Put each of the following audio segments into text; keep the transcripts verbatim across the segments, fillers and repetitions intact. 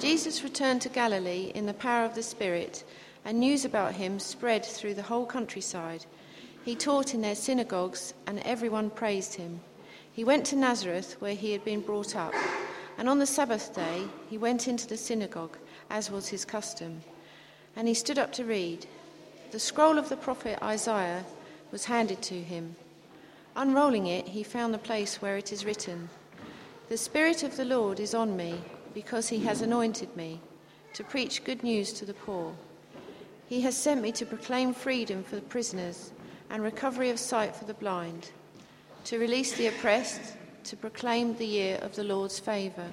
Jesus returned to Galilee in the power of the Spirit, and news about him spread through the whole countryside. He taught in their synagogues, and everyone praised him. He went to Nazareth, where he had been brought up, and on the Sabbath day he went into the synagogue, as was his custom. And he stood up to read. The scroll of the prophet Isaiah was handed to him. Unrolling it, he found the place where it is written, "The Spirit of the Lord is on me, because he has anointed me to preach good news to the poor. He has sent me to proclaim freedom for the prisoners and recovery of sight for the blind, to release the oppressed, to proclaim the year of the Lord's favour."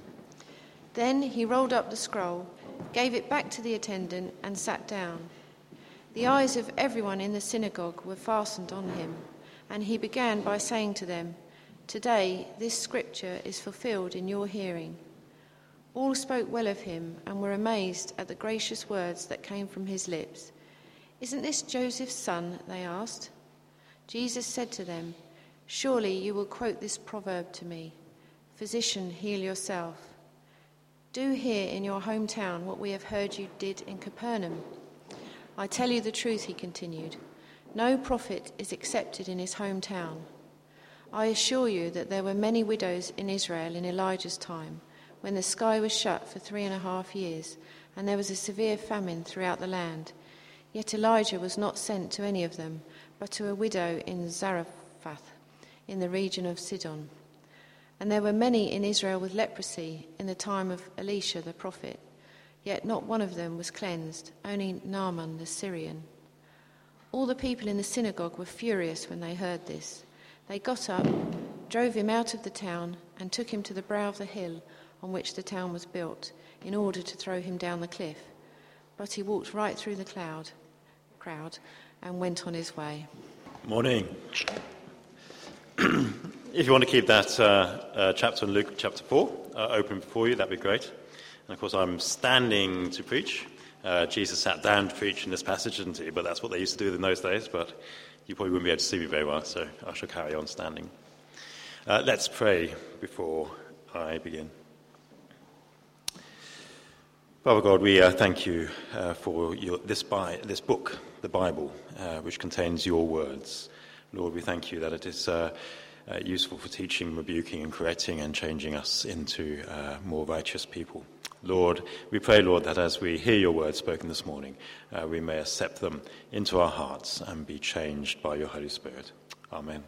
Then he rolled up the scroll, gave it back to the attendant, and sat down. The eyes of everyone in the synagogue were fastened on him, and he began by saying to them, "Today this scripture is fulfilled in your hearing." All spoke well of him and were amazed at the gracious words that came from his lips. "Isn't this Joseph's son?" they asked. Jesus said to them, "Surely you will quote this proverb to me, 'Physician, heal yourself.' Do here in your hometown what we have heard you did in Capernaum. I tell you the truth," he continued, "no prophet is accepted in his hometown. I assure you that there were many widows in Israel in Elijah's time, when the sky was shut for three and a half years, and there was a severe famine throughout the land. Yet Elijah was not sent to any of them, but to a widow in Zarephath, in the region of Sidon. And there were many in Israel with leprosy in the time of Elisha the prophet, yet not one of them was cleansed, only Naaman the Syrian." All the people in the synagogue were furious when they heard this. They got up, drove him out of the town, and took him to the brow of the hill on which the town was built, in order to throw him down the cliff. But he walked right through the cloud, crowd and went on his way. Morning. If you want to keep that uh, uh, chapter in Luke chapter four uh, open before you, that'd be great. And of course, I'm standing to preach. Uh, Jesus sat down to preach in this passage, didn't he? But that's what they used to do in those days. But you probably wouldn't be able to see me very well, so I shall carry on standing. Uh, let's pray before I begin. Father God, we uh, thank you uh, for your, this, Bi- this book, the Bible, uh, which contains your words. Lord, we thank you that it is uh, uh, useful for teaching, rebuking and correcting and changing us into uh, more righteous people. Lord, we pray, Lord, that as we hear your words spoken this morning, uh, we may accept them into our hearts and be changed by your Holy Spirit. Amen.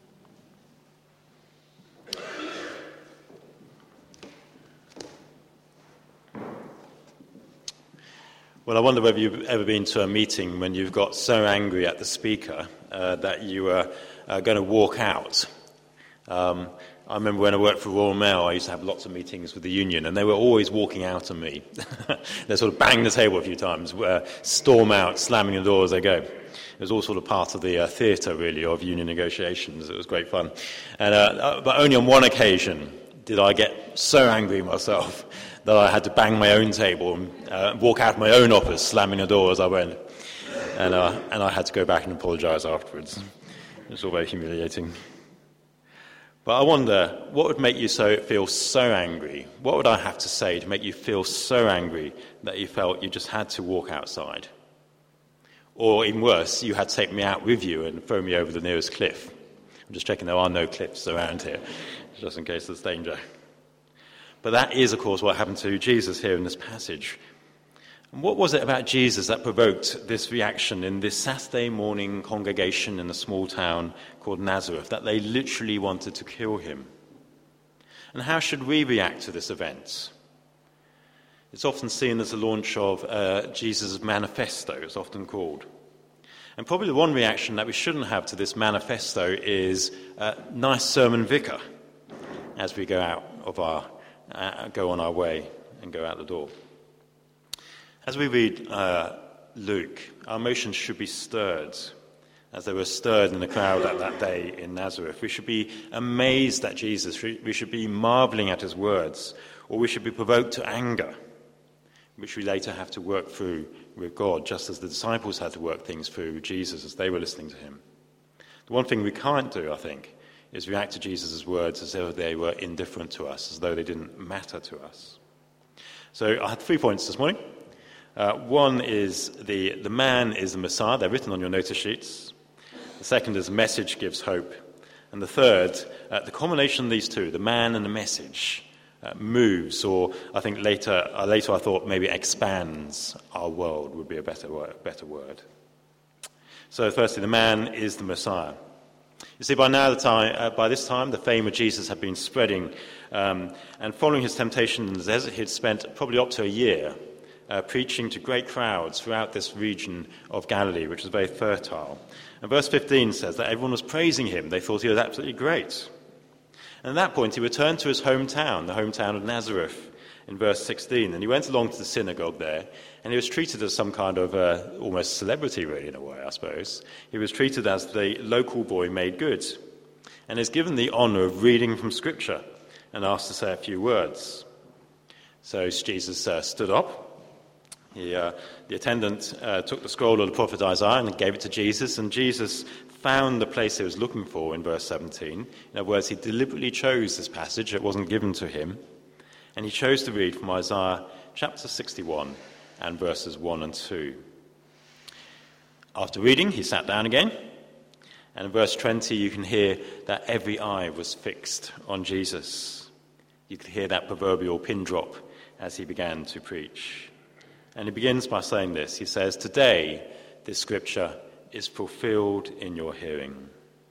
Well, I wonder whether you've ever been to a meeting when you've got so angry at the speaker uh, that you were uh, going to walk out. Um, I remember when I worked for Royal Mail, I used to have lots of meetings with the union, and they were always walking out on me. They sort of bang the table a few times, uh, storm out, slamming the door as they go. It was all sort of part of the uh, theatre, really, of union negotiations. It was great fun. And, uh, but only on one occasion did I get so angry myself that I had to bang my own table and uh, walk out of my own office, slamming the door as I went. And, uh, and I had to go back and apologise afterwards. It was all very humiliating. But I wonder, what would make you so feel so angry? What would I have to say to make you feel so angry that you felt you just had to walk outside? Or even worse, you had to take me out with you and throw me over the nearest cliff. I'm just checking there are no cliffs around here, just in case there's danger. But that is, of course, what happened to Jesus here in this passage. And what was it about Jesus that provoked this reaction in this Saturday morning congregation in a small town called Nazareth, that they literally wanted to kill him? And how should we react to this event? It's often seen as the launch of uh, Jesus' manifesto, it's often called. And probably the one reaction that we shouldn't have to this manifesto is uh, nice sermon vicar as we go out of our, uh, go on our way and go out the door. As we read uh, Luke, our emotions should be stirred, as they were stirred in the crowd at that day in Nazareth. We should be amazed at Jesus. We should be marvelling at his words, or we should be provoked to anger, which we later have to work through with God, just as the disciples had to work things through with Jesus as they were listening to him. The one thing we can't do, I think, is react to Jesus' words as though they were indifferent to us, as though they didn't matter to us. So I had three points this morning. Uh, one is the, the man is the Messiah. They're written on your notice sheets. The second is the message gives hope. And the third, uh, the combination of these two, the man and the message, uh, moves, or I think later, uh, later I thought maybe expands our world would be a better word. Better word. So firstly, the man is the Messiah. You see, by now, the time, uh, by this time, the fame of Jesus had been spreading, um, and following his temptation in the desert, he'd spent probably up to a year uh, preaching to great crowds throughout this region of Galilee, which was very fertile. And verse fifteen says that everyone was praising him. They thought he was absolutely great. And at that point, he returned to his hometown, the hometown of Nazareth, in verse sixteen. And he went along to the synagogue there, and he was treated as some kind of uh, almost celebrity, really, in a way, I suppose. He was treated as the local boy made good, and is given the honour of reading from Scripture and asked to say a few words. So Jesus uh, stood up. He, uh, the attendant uh, took the scroll of the prophet Isaiah and gave it to Jesus, and Jesus found the place he was looking for in verse seventeen. In other words, he deliberately chose this passage. It wasn't given to him. And he chose to read from Isaiah chapter sixty-one and verses one and two. After reading, he sat down again. And in verse twenty, you can hear that every eye was fixed on Jesus. You could hear that proverbial pin drop as he began to preach. And he begins by saying this. He says, "Today, this scripture is fulfilled in your hearing."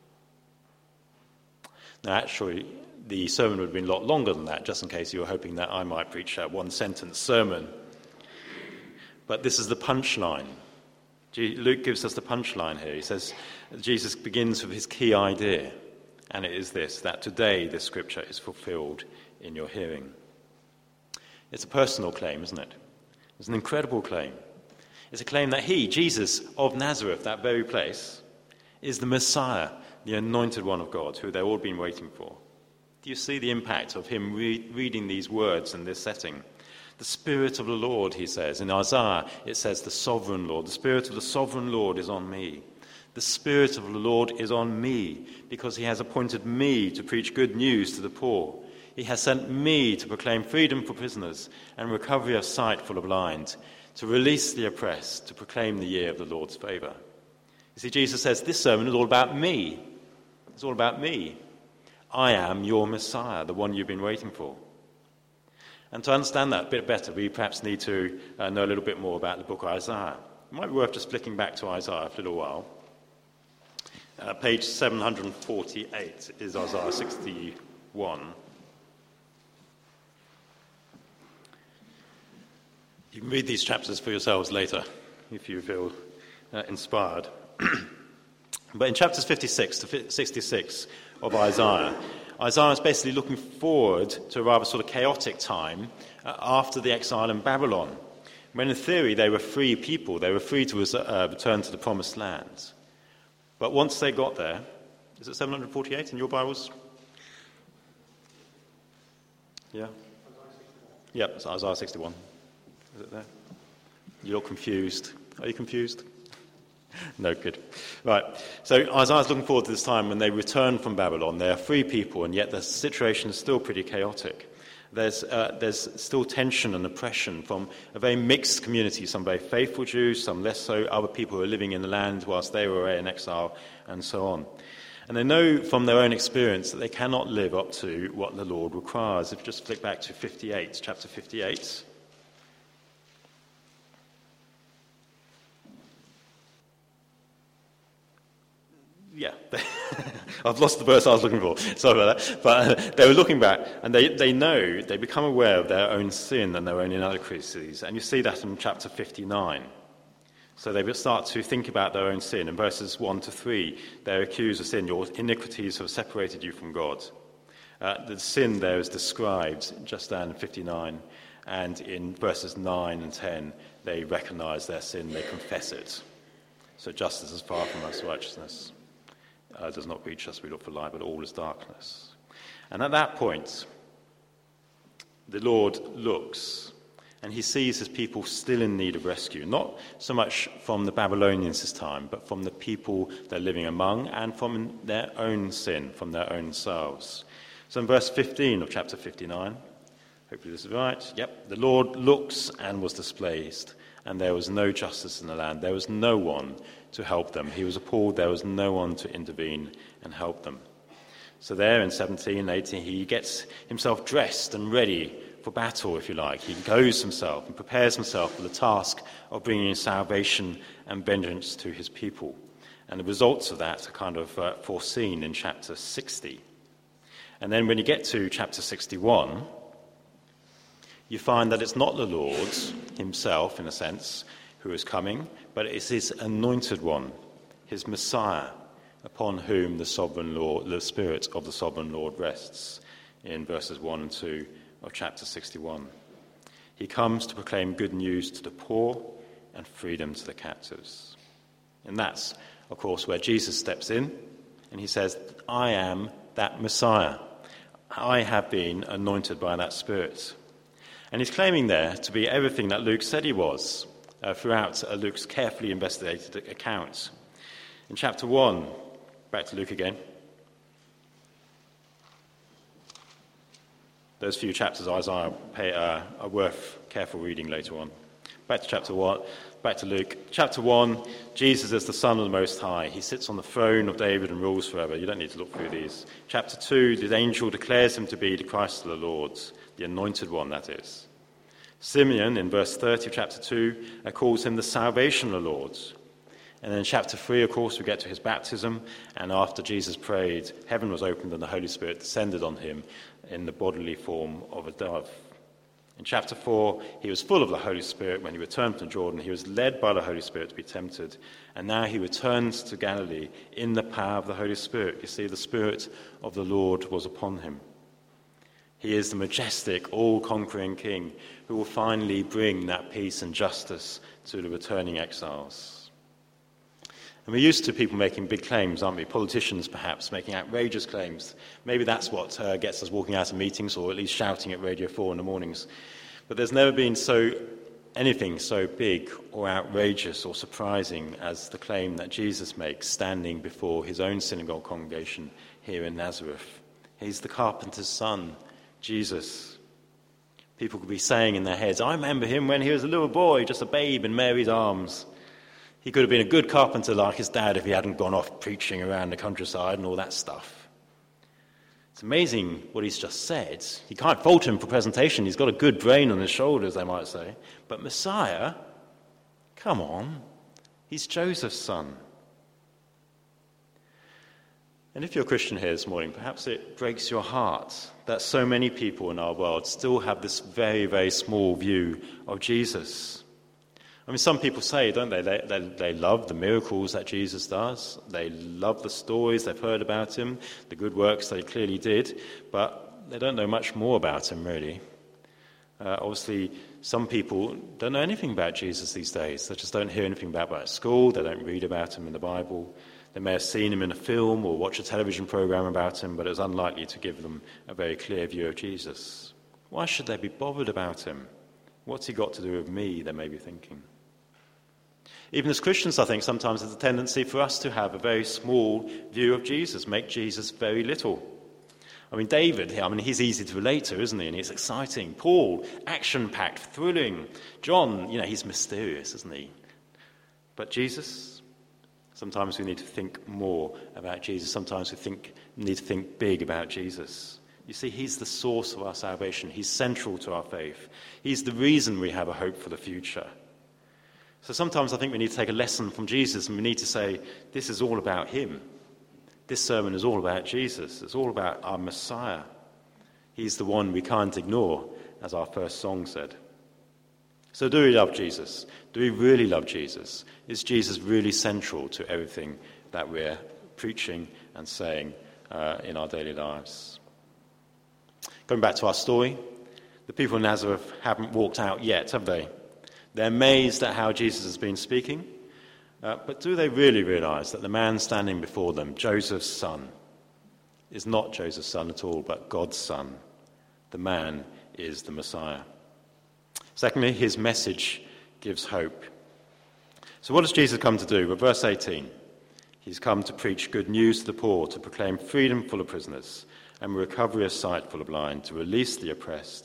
Now, actually, the sermon would have been a lot longer than that, just in case you were hoping that I might preach a one-sentence sermon. But this is the punchline. Luke gives us the punchline here. He says, Jesus begins with his key idea, and it is this, that today this scripture is fulfilled in your hearing. It's a personal claim, isn't it? It's an incredible claim. It's a claim that he, Jesus of Nazareth, that very place, is the Messiah, the anointed one of God, who they've all been waiting for. Do you see the impact of him re- reading these words in this setting? The Spirit of the Lord, he says. In Isaiah, it says the sovereign Lord. The Spirit of the sovereign Lord is on me. The Spirit of the Lord is on me because he has appointed me to preach good news to the poor. He has sent me to proclaim freedom for prisoners and recovery of sight for the blind, to release the oppressed, to proclaim the year of the Lord's favour. You see, Jesus says this sermon is all about me. It's all about me. I am your Messiah, the one you've been waiting for. And to understand that a bit better, we perhaps need to uh, know a little bit more about the book of Isaiah. It might be worth just flicking back to Isaiah for a little while. Uh, page seven hundred forty-eight is Isaiah sixty-one. You can read these chapters for yourselves later if you feel uh, inspired. But in chapters fifty-six to sixty-six of Isaiah, Isaiah is basically looking forward to a rather sort of chaotic time uh, after the exile in Babylon, when in theory they were free people. They were free to uh, return to the promised land. But once they got there, is it seven hundred forty-eight in your Bibles? Yeah? Yep, it's Isaiah sixty-one. Is it there? You look confused. Are you confused? No, good. Right. So Isaiah's looking forward to this time when they return from Babylon. They are free people, and yet the situation is still pretty chaotic. There's uh, there's still tension and oppression from a very mixed community, some very faithful Jews, some less so, other people who are living in the land whilst they were away in exile, and so on. And they know from their own experience that they cannot live up to what the Lord requires. If you just flick back to fifty-eight, chapter fifty-eight. Yeah, I've lost the verse I was looking for. Sorry about that. But uh, they were looking back, and they, they know, they become aware of their own sin and their own inadequacies. And you see that in chapter fifty-nine. So they start to think about their own sin. In verses one to three, they're accused of sin. Your iniquities have separated you from God. Uh, the sin there is described just down in fifty-nine. And in verses nine and ten, they recognize their sin, they confess it. So justice is far from us, righteousness Uh, does not reach us, we look for light, but all is darkness. And at that point, the Lord looks, and he sees his people still in need of rescue, not so much from the Babylonians this time, but from the people they're living among, and from their own sin, from their own selves. So in verse fifteen of chapter fifty-nine, Hopefully this is right. Yep. The Lord looks and was displeased, and there was no justice in the land. There was no one to help them. He was appalled. There was no one to intervene and help them. So there in seventeen, eighteen, he gets himself dressed and ready for battle, if you like. He goes himself and prepares himself for the task of bringing salvation and vengeance to his people. And the results of that are kind of uh, foreseen in chapter sixty. And then when you get to chapter sixty-one, you find that it's not the Lord himself, in a sense, who is coming, but it's his anointed one, his Messiah, upon whom the sovereign Lord, the Spirit of the sovereign Lord rests, in verses one and two of chapter sixty-one. He comes to proclaim good news to the poor and freedom to the captives. And that's, of course, where Jesus steps in, and he says, I am that Messiah. I have been anointed by that Spirit. And he's claiming there to be everything that Luke said he was uh, throughout uh, Luke's carefully investigated account. In chapter one, back to Luke again. Those few chapters of Isaiah pay, uh, are worth careful reading later on. Back to chapter one, back to Luke. Chapter one, Jesus is the Son of the Most High. He sits on the throne of David and rules forever. You don't need to look through these. Chapter two, the angel declares him to be the Christ of the Lord, the anointed one, that is. Simeon, in verse thirty of chapter two, uh, calls him the salvation of the Lord. And then in chapter three, of course, we get to his baptism, and after Jesus prayed, heaven was opened and the Holy Spirit descended on him in the bodily form of a dove. In chapter four, he was full of the Holy Spirit when he returned from Jordan. He was led by the Holy Spirit to be tempted, and now he returns to Galilee in the power of the Holy Spirit. You see, the Spirit of the Lord was upon him. He is the majestic, all-conquering King who will finally bring that peace and justice to the returning exiles. And we're used to people making big claims, aren't we? Politicians, perhaps, making outrageous claims. Maybe that's what uh, gets us walking out of meetings, or at least shouting at Radio four in the mornings. But there's never been so anything so big or outrageous or surprising as the claim that Jesus makes standing before his own synagogue congregation here in Nazareth. He's the carpenter's son, Jesus. People could be saying in their heads, I remember him when he was a little boy, just a babe in Mary's arms. He could have been a good carpenter like his dad if he hadn't gone off preaching around the countryside and all that stuff. It's amazing what he's just said. You can't fault him for presentation. He's got a good brain on his shoulders, they might say. But Messiah, come on, he's Joseph's son. And if you're a Christian here this morning, perhaps it breaks your heart that so many people in our world still have this very, very small view of Jesus. I mean, some people say, don't they, they, they, they love the miracles that Jesus does. They love the stories they've heard about him, the good works that he clearly did, but they don't know much more about him, really. Uh, obviously, some people don't know anything about Jesus these days. They just don't hear anything about him at school. They don't read about him in the Bible. They may have seen him in a film or watch a television program about him, but it's unlikely to give them a very clear view of Jesus. Why should they be bothered about him? What's he got to do with me, they may be thinking. Even as Christians, I think sometimes there's a tendency for us to have a very small view of Jesus, make Jesus very little. I mean, David, I mean, he's easy to relate to, isn't he? And he's exciting. Paul, action-packed, thrilling. John, you know, he's mysterious, isn't he? But Jesus, sometimes we need to think more about Jesus. Sometimes we think need to think big about Jesus. You see, he's the source of our salvation. He's central to our faith. He's the reason we have a hope for the future. So sometimes I think we need to take a lesson from Jesus, and we need to say, this is all about him. This sermon is all about Jesus. It's all about our Messiah. He's the one we can't ignore, as our first song said. So do we love Jesus? Do we really love Jesus? Is Jesus really central to everything that we're preaching and saying uh, in our daily lives? Going back to our story, the people of Nazareth haven't walked out yet, have they? They're amazed at how Jesus has been speaking. Uh, but do they really realize that the man standing before them, Joseph's son, is not Joseph's son at all, but God's son? The man is the Messiah. Secondly, his message gives hope. So what does Jesus come to do? Well, verse eighteen, he's come to preach good news to the poor, to proclaim freedom for the prisoners, and recovery of sight for the blind, to release the oppressed,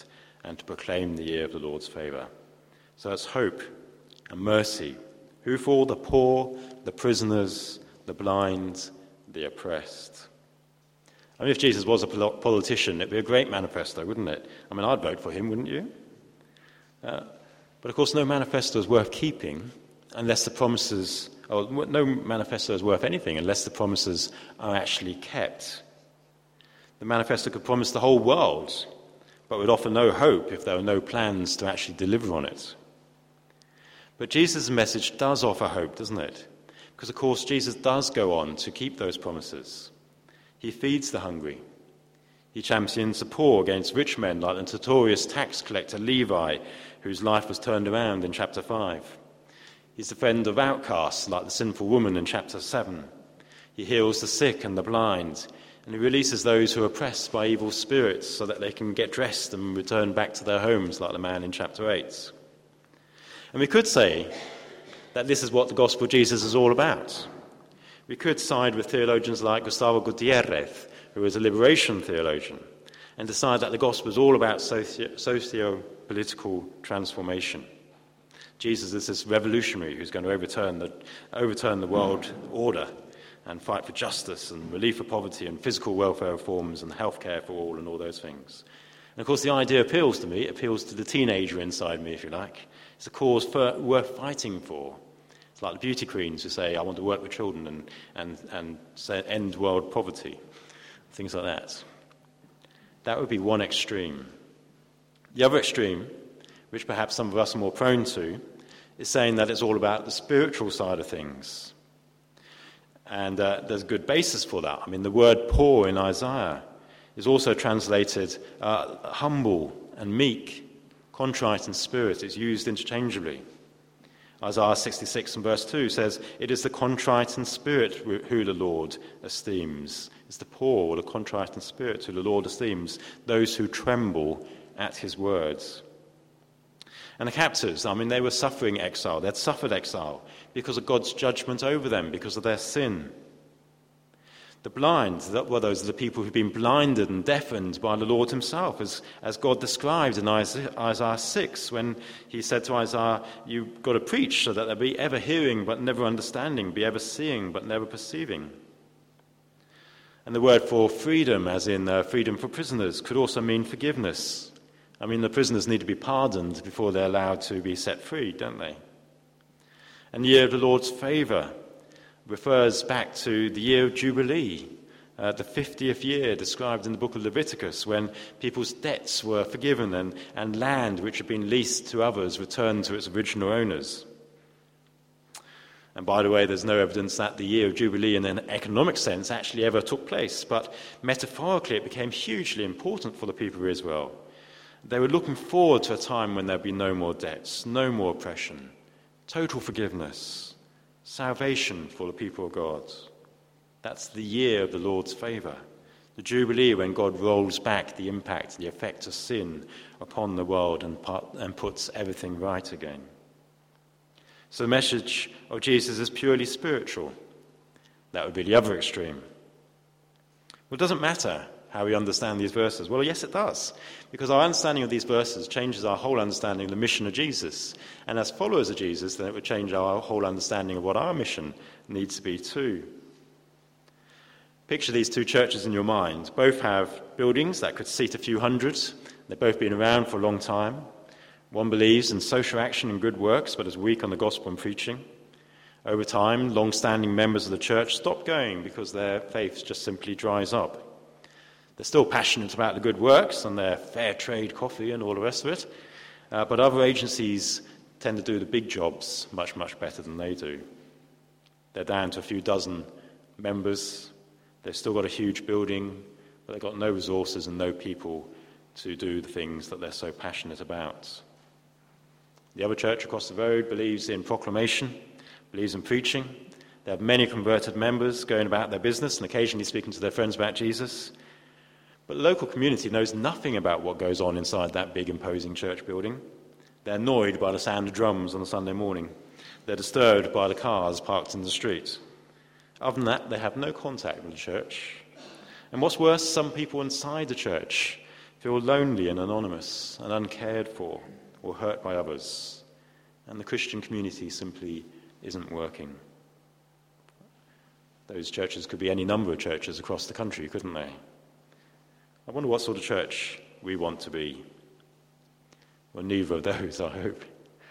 and to proclaim the year of the Lord's favour. So it's hope and mercy. Who for the poor, the prisoners, the blind, the oppressed. I mean, if Jesus was a politician, it'd be a great manifesto, wouldn't it? I mean, I'd vote for him, wouldn't you? Uh, but of course, no manifesto is worth keeping unless the promises, or no manifesto is worth anything unless the promises are actually kept. The manifesto could promise the whole world, but would offer no hope if there were no plans to actually deliver on it. But Jesus' message does offer hope, doesn't it? Because, of course, Jesus does go on to keep those promises. He feeds the hungry. He champions the poor against rich men like the notorious tax collector Levi, whose life was turned around in chapter five. He's the friend of outcasts like the sinful woman in chapter seven. He heals the sick and the blind, and he releases those who are oppressed by evil spirits so that they can get dressed and return back to their homes like the man in chapter eight. And we could say that this is what the gospel of Jesus is all about. We could side with theologians like Gustavo Gutierrez, who is a liberation theologian, and decide that the gospel is all about socio- socio-political transformation. Jesus is this revolutionary who's going to overturn the, overturn the world order and fight for justice and relief of poverty and physical welfare reforms and healthcare for all and all those things. And of course the idea appeals to me, it appeals to the teenager inside me, if you like. It's a cause for, worth fighting for. It's like the beauty queens who say, I want to work with children and, and, and say, end world poverty, things like that. That would be one extreme. The other extreme, which perhaps some of us are more prone to, is saying that it's all about the spiritual side of things. And uh, there's a good basis for that. I mean, the word poor in Isaiah is also translated uh, humble and meek, contrite in spirit. It's used interchangeably. Isaiah sixty-six and verse two says, it is the contrite in spirit who the Lord esteems. It's the poor or the contrite in spirit who the Lord esteems, those who tremble at his words. And the captives, I mean, they were suffering exile. They'd suffered exile because of God's judgment over them, because of their sin. The blind, that, well, those are the people who've been blinded and deafened by the Lord himself, as, as God described in Isaiah, Isaiah six, when he said to Isaiah, you've got to preach so that they'll be ever hearing but never understanding, be ever seeing but never perceiving. And the word for freedom, as in uh, freedom for prisoners, could also mean forgiveness. I mean, the prisoners need to be pardoned before they're allowed to be set free, don't they? And the year of the Lord's favour refers back to the year of Jubilee, uh, the fiftieth year described in the book of Leviticus, when people's debts were forgiven and, and land which had been leased to others returned to its original owners. And by the way, there's no evidence that the year of Jubilee in an economic sense actually ever took place, but metaphorically it became hugely important for the people of Israel. They were looking forward to a time when there'd be no more debts, no more oppression, total forgiveness, salvation for the people of God. That's the year of the Lord's favour, the Jubilee when God rolls back the impact, the effect of sin upon the world and, part, and puts everything right again. So the message of Jesus is purely spiritual. That would be the other extreme. Well, it doesn't matter how we understand these verses. Well, yes, it does, because our understanding of these verses changes our whole understanding of the mission of Jesus. And as followers of Jesus, then it would change our whole understanding of what our mission needs to be too. Picture these two churches in your mind. Both have buildings that could seat a few hundred. They've both been around for a long time. One believes in social action and good works, but is weak on the gospel and preaching. Over time, long-standing members of the church stop going because their faith just simply dries up. They're still passionate about the good works and their fair trade coffee and all the rest of it, uh, but other agencies tend to do the big jobs much, much better than they do. They're down to a few dozen members. They've still got a huge building, but they've got no resources and no people to do the things that they're so passionate about. The other church across the road believes in proclamation, believes in preaching. They have many converted members going about their business and occasionally speaking to their friends about Jesus. But the local community knows nothing about what goes on inside that big, imposing church building. They're annoyed by the sound of drums on a Sunday morning. They're disturbed by the cars parked in the street. Other than that, they have no contact with the church. And what's worse, some people inside the church feel lonely and anonymous and uncared for or hurt by others, and the Christian community simply isn't working. Those churches could be any number of churches across the country, couldn't they? I wonder what sort of church we want to be. Well, neither of those, I hope.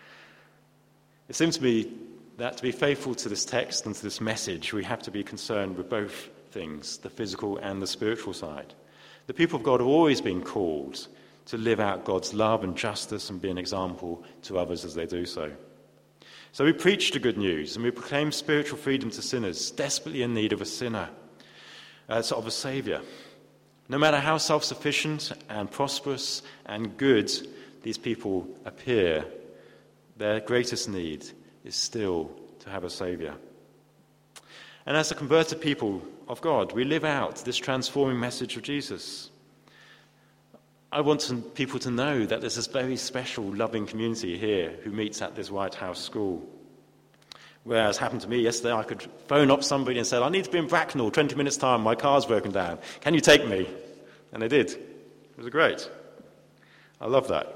It seems to me that to be faithful to this text and to this message, we have to be concerned with both things, the physical and the spiritual side. The people of God have always been called to live out God's love and justice and be an example to others as they do so. So we preach the good news and we proclaim spiritual freedom to sinners, desperately in need of a sinner, uh, sort of a saviour. No matter how self-sufficient and prosperous and good these people appear, their greatest need is still to have a saviour. And as a converted people of God, we live out this transforming message of Jesus. I want to, people to know that there's this very special, loving community here who meets at this White House school. Whereas happened to me yesterday, I could phone up somebody and say, I need to be in Bracknell, twenty minutes time, my car's broken down. Can you take me? And they did. It was great. I love that.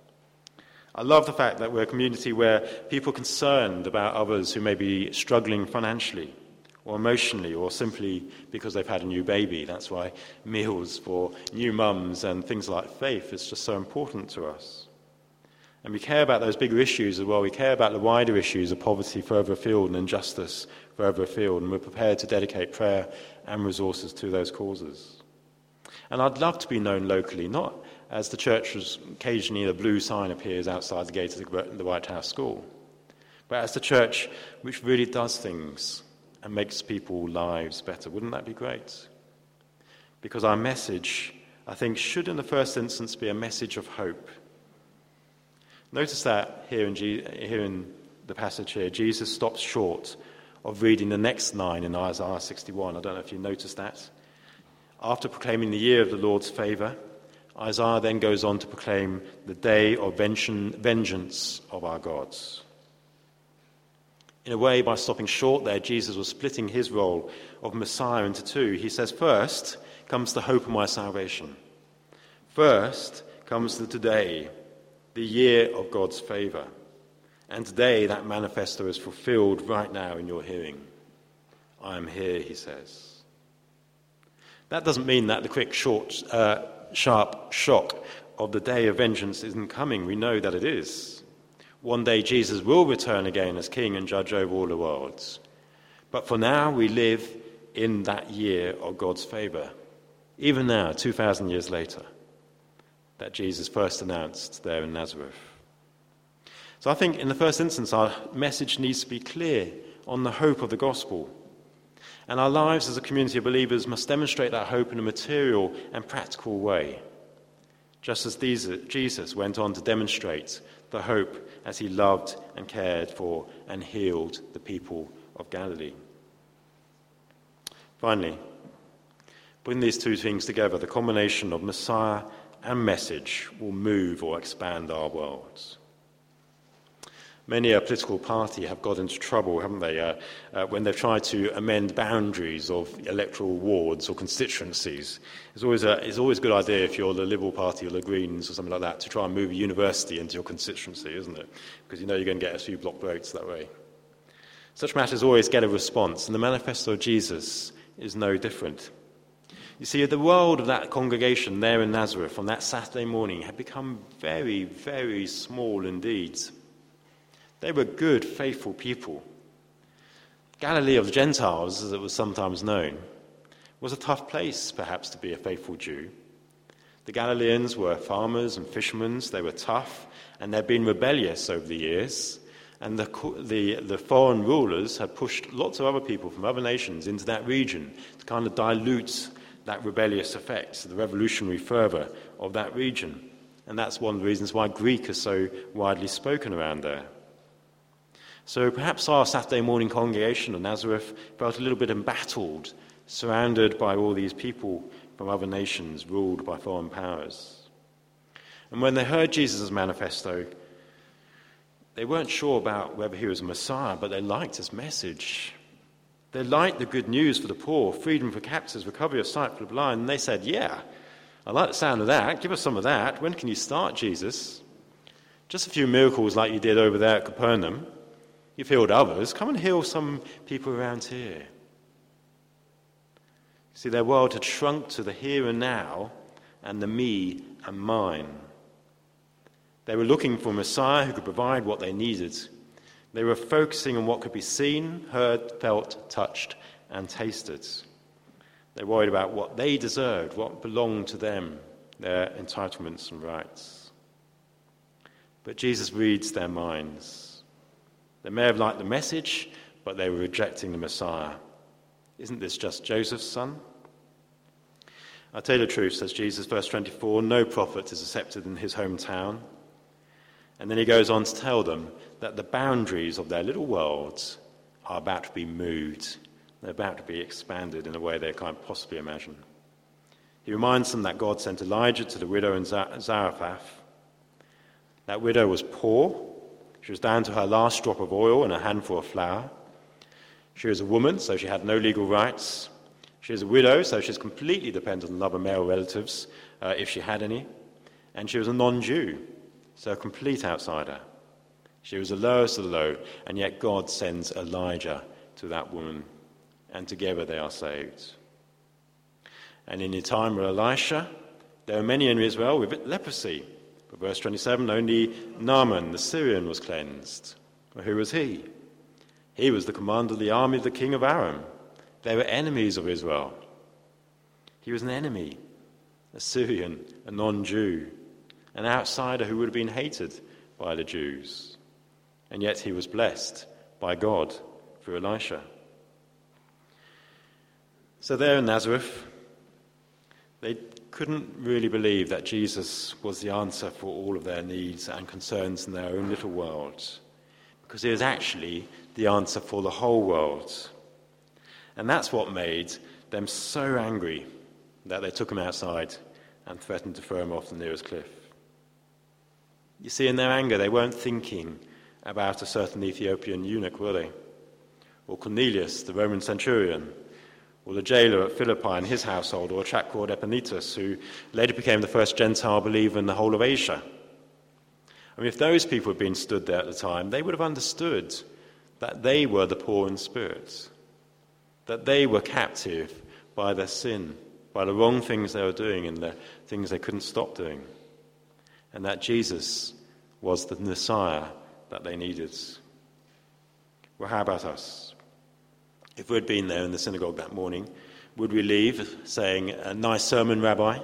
I love the fact that we're a community where people are concerned about others who may be struggling financially or emotionally or simply because they've had a new baby. That's why meals for new mums and things like faith is just so important to us. And we care about those bigger issues as well. We care about the wider issues of poverty further afield and injustice further afield, and we're prepared to dedicate prayer and resources to those causes. And I'd love to be known locally, not as the church was occasionally a blue sign appears outside the gate of the White House School, but as the church which really does things and makes people's lives better. Wouldn't that be great? Because our message, I think, should in the first instance be a message of hope. Notice that here in, G- here in the passage here, Jesus stops short of reading the next line in Isaiah sixty-one. I don't know if you noticed that. After proclaiming the year of the Lord's favour, Isaiah then goes on to proclaim the day of vengeance of our gods. In a way, by stopping short there, Jesus was splitting his role of Messiah into two. He says, first comes the hope of my salvation. First comes the today, the year of God's favour. And today that manifesto is fulfilled right now in your hearing. I am here, he says. That doesn't mean that the quick, short, uh, sharp shock of the day of vengeance isn't coming. We know that it is. One day Jesus will return again as king and judge over all the worlds. But for now, we live in that year of God's favour. Even now, two thousand years later, that Jesus first announced there in Nazareth. So I think in the first instance, our message needs to be clear on the hope of the gospel. And our lives as a community of believers must demonstrate that hope in a material and practical way, just as Jesus went on to demonstrate the hope as he loved and cared for and healed the people of Galilee. Finally, bring these two things together, the combination of Messiah and message will move or expand our worlds. Many a political party have got into trouble, haven't they, uh, uh, when they've tried to amend boundaries of electoral wards or constituencies. It's always, a, it's always a good idea if you're the Liberal Party or the Greens or something like that to try and move a university into your constituency, isn't it? Because you know you're going to get a few block votes that way. Such matters always get a response, and the manifesto of Jesus is no different. You see, the world of that congregation there in Nazareth on that Saturday morning had become very, very small indeed. They were good, faithful people. Galilee of the Gentiles, as it was sometimes known, was a tough place, perhaps, to be a faithful Jew. The Galileans were farmers and fishermen. They were tough, and they'd been rebellious over the years. And the, the, the foreign rulers had pushed lots of other people from other nations into that region to kind of dilute that rebellious effect, the revolutionary fervour of that region. And that's one of the reasons why Greek is so widely spoken around there. So perhaps our Saturday morning congregation of Nazareth felt a little bit embattled, surrounded by all these people from other nations ruled by foreign powers. And when they heard Jesus' manifesto, they weren't sure about whether he was a Messiah, but they liked his message. They liked the good news for the poor, freedom for captives, recovery of sight for the blind, and they said, yeah, I like the sound of that. Give us some of that. When can you start, Jesus? Just a few miracles like you did over there at Capernaum. You've healed others. Come and heal some people around here. See, their world had shrunk to the here and now and the me and mine. They were looking for a Messiah who could provide what they needed. They were focusing on what could be seen, heard, felt, touched, and tasted. They worried about what they deserved, what belonged to them, their entitlements and rights. But Jesus reads their minds. They may have liked the message, but they were rejecting the Messiah. Isn't this just Joseph's son? I'll tell you the truth, says Jesus, verse twenty-four, no prophet is accepted in his hometown. And then he goes on to tell them that the boundaries of their little worlds are about to be moved. They're about to be expanded in a way they can't possibly imagine. He reminds them that God sent Elijah to the widow in Zarephath. That widow was poor. She was down to her last drop of oil and a handful of flour. She was a woman, so she had no legal rights. She was a widow, so she was completely dependent on other male relatives, uh, if she had any. And she was a non-Jew, so a complete outsider. She was the lowest of the low, and yet God sends Elijah to that woman, and together they are saved. And in the time of Elisha, there were many in Israel with leprosy. But verse twenty-seven, only Naaman the Syrian was cleansed. Well, who was he? He was the commander of the army of the king of Aram. They were enemies of Israel. He was an enemy, a Syrian, a non-Jew, an outsider who would have been hated by the Jews. And yet he was blessed by God through Elisha. So there in Nazareth, they couldn't really believe that Jesus was the answer for all of their needs and concerns in their own little world, because he was actually the answer for the whole world. And that's what made them so angry that they took him outside and threatened to throw him off the nearest cliff. You see, in their anger, they weren't thinking about a certain Ethiopian eunuch, were they? Or Cornelius, the Roman centurion, or the jailer at Philippi and his household, or a chap called Epanetus, who later became the first Gentile believer in the whole of Asia. I mean, if those people had been stood there at the time, they would have understood that they were the poor in spirit, that they were captive by their sin, by the wrong things they were doing and the things they couldn't stop doing, and that Jesus was the Messiah that they needed. Well, how about us? If we'd been there in the synagogue that morning, would we leave saying, a nice sermon, Rabbi?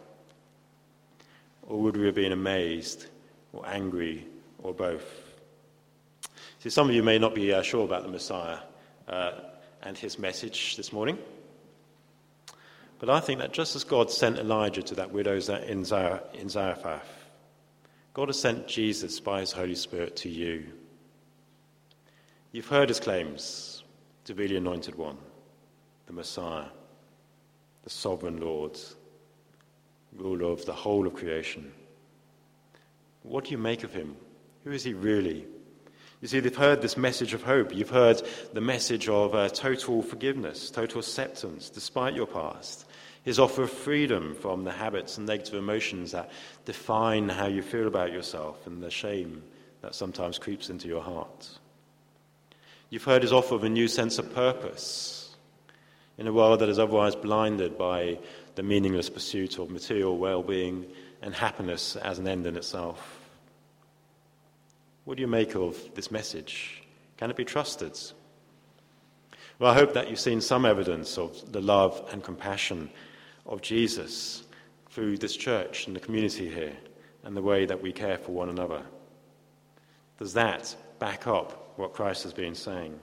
Or would we have been amazed or angry or both? See, some of you may not be uh, sure about the Messiah uh, and his message this morning. But I think that just as God sent Elijah to that widow in Zarephath, God has sent Jesus by his Holy Spirit to you. You've heard his claims to be the Anointed One, the Messiah, the Sovereign Lord, ruler of the whole of creation. What do you make of him? Who is he really? You see, they've heard this message of hope. You've heard the message of uh, total forgiveness, total acceptance, despite your past. His offer of freedom from the habits and negative emotions that define how you feel about yourself and the shame that sometimes creeps into your heart. You've heard his offer of a new sense of purpose in a world that is otherwise blinded by the meaningless pursuit of material well-being and happiness as an end in itself. What do you make of this message? Can it be trusted? Well, I hope that you've seen some evidence of the love and compassion of Jesus through this church and the community here and the way that we care for one another. Does that back up what Christ has been saying?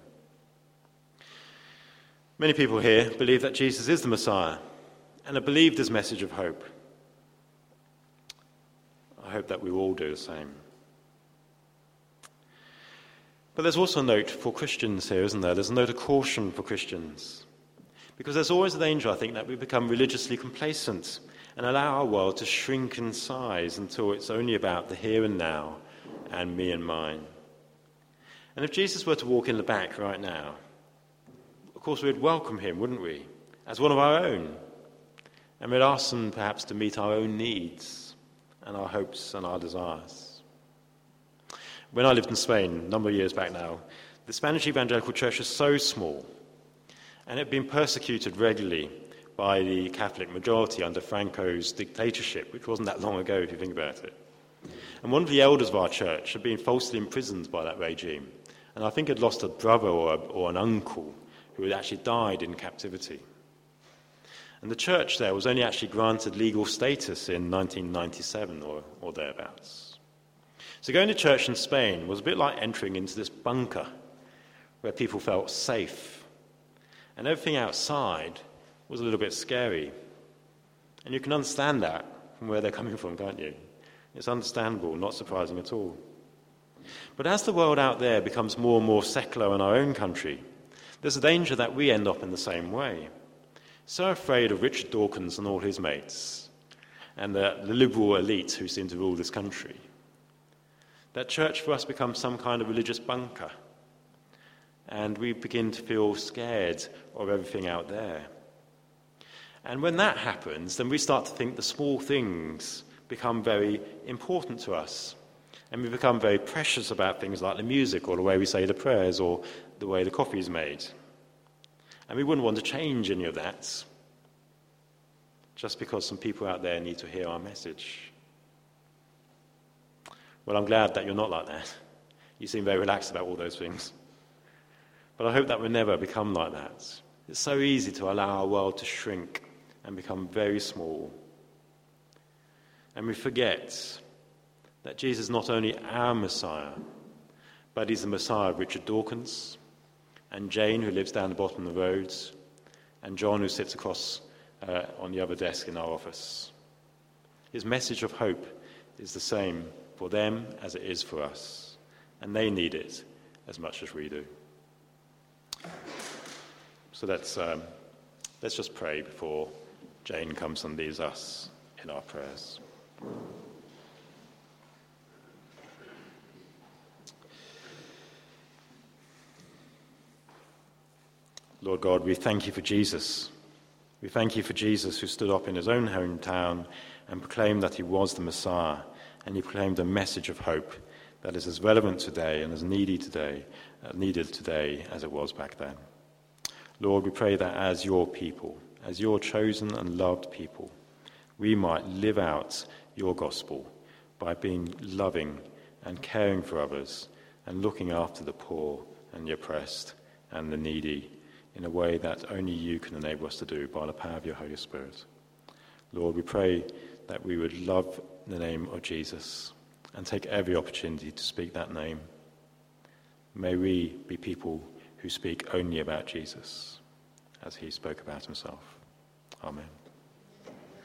Many people here believe that Jesus is the Messiah and have believed his message of hope. I hope that we all do the same. But there's also a note for Christians here, isn't there? There's a note of caution for Christians. Because there's always a danger, I think, that we become religiously complacent and allow our world to shrink in size until it's only about the here and now and me and mine. And if Jesus were to walk in the back right now, of course we'd welcome him, wouldn't we? As one of our own. And we'd ask them perhaps to meet our own needs and our hopes and our desires. When I lived in Spain, a number of years back now, the Spanish evangelical church was so small, and it had been persecuted regularly by the Catholic majority under Franco's dictatorship, which wasn't that long ago if you think about it. And one of the elders of our church had been falsely imprisoned by that regime, and I think had lost a brother or, a, or an uncle who had actually died in captivity. And the church there was only actually granted legal status in nineteen ninety-seven or, or thereabouts. So going to church in Spain was a bit like entering into this bunker where people felt safe. And everything outside was a little bit scary. And you can understand that from where they're coming from, can't you? It's understandable, not surprising at all. But as the world out there becomes more and more secular in our own country, there's a danger that we end up in the same way. So afraid of Richard Dawkins and all his mates, and the, the liberal elite who seem to rule this country, that church for us becomes some kind of religious bunker, and we begin to feel scared of everything out there. And when that happens, then we start to think the small things become very important to us, and we become very precious about things like the music or the way we say the prayers or the way the coffee is made. And we wouldn't want to change any of that just because some people out there need to hear our message. Well, I'm glad that you're not like that. You seem very relaxed about all those things. But I hope that we'll never become like that. It's so easy to allow our world to shrink and become very small. And we forget that Jesus is not only our Messiah, but he's the Messiah of Richard Dawkins, and Jane, who lives down the bottom of the road, and John, who sits across uh, on the other desk in our office. His message of hope is the same for them as it is for us, and they need it as much as we do. So let's, um, let's just pray before Jane comes and leads us in our prayers. Lord God, we thank you for Jesus. We thank you for Jesus who stood up in his own hometown and proclaimed that he was the Messiah, and he proclaimed a message of hope that is as relevant today and as needy today, uh, needed today as it was back then. Lord, we pray that as your people, as your chosen and loved people, we might live out your gospel by being loving and caring for others and looking after the poor and the oppressed and the needy in a way that only you can enable us to do by the power of your Holy Spirit. Lord, we pray that we would love the name of Jesus and take every opportunity to speak that name. May we be people who speak only about Jesus as he spoke about himself. Amen.